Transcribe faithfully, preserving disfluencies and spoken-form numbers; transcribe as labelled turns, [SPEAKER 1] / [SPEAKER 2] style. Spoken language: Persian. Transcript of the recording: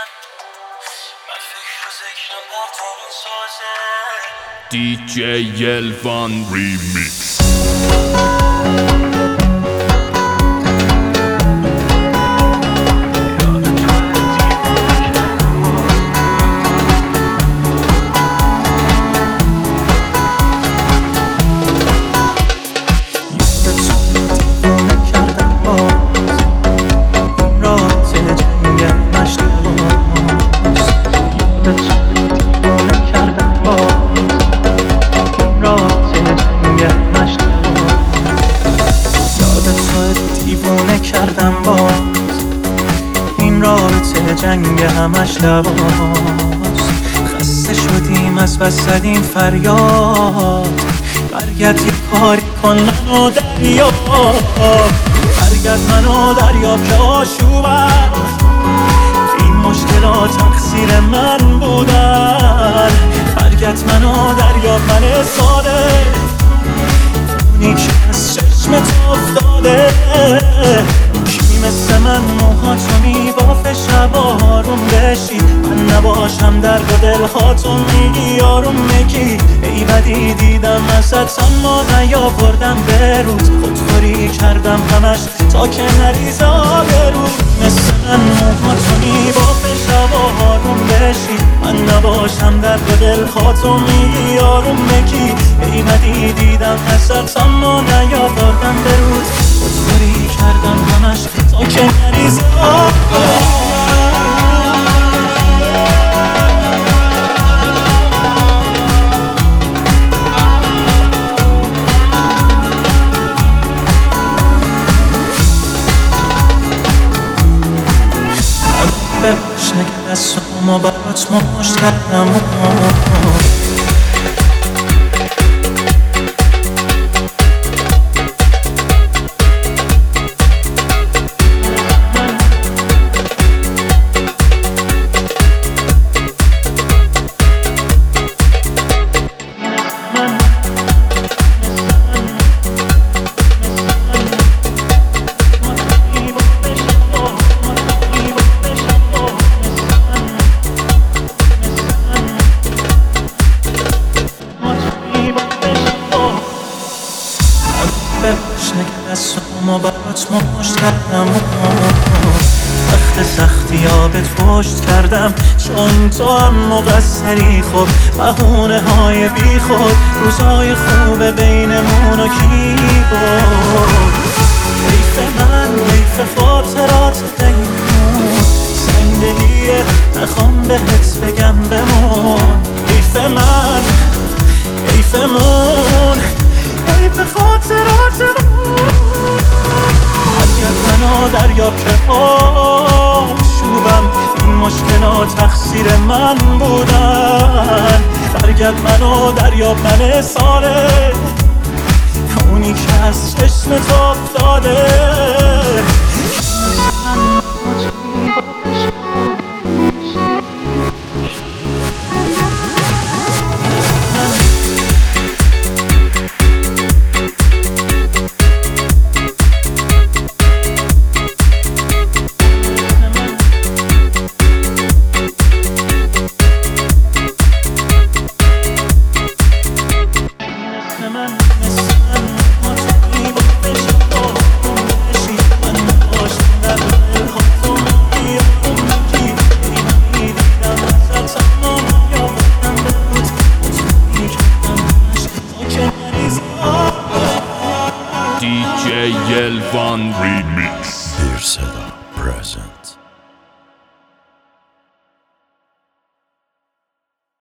[SPEAKER 1] من فکر و ذکرم در تو این سازه.
[SPEAKER 2] دی جی یلوان ریمیکس.
[SPEAKER 1] کردم باز این رابطه جنگ همش دواست. خسته شدیم از بس زدیم فریاد، برگرد یه کاری کن منو دریاب، برگرد منو دریاب که آشوبم. این مشکلات تقصیر من بودن، برگرد منو دریاب. من ساده اونی که از چشمت افتاده، کی مثل من موهاتو میبافه شب آروم بشی، من نباشم درد و دلهاتو میگی آروم میگی. ای بدی دیدم ازت اما نیاوردم به روز، خودخوری کردم همش تا که نریزه آبروز. مثل من موهاتو میبافه شب آروم بشی، من نباشم درد و دلهاتو میگی آروم میگی. ای بدی دیدم ازت اما نیاوردم به روز، خودخوری کردم همش تا که نریزه آبروز. شکست و برات مشت کردم. شکست و برات مشت کردم، وقت سختی ها بهت پشت کردم، چون تو هم مقصری. خب بهونه های بی خود، روزای خوب بینمون و کی بود؟ حیف من، حیف خاطرات دیمون، زندگیه نخوام بهت بگم بمون. حیف من، حیفمون، حیف خاطراتمون. برگرد منو دریاب که آشوبم، این مشکلات تقصیر من بودن. برگرد منو دریاب. من ساله اونی که از چشمت افتاده،
[SPEAKER 2] دی جی یلوان ریمیکس.
[SPEAKER 3] Here's the present.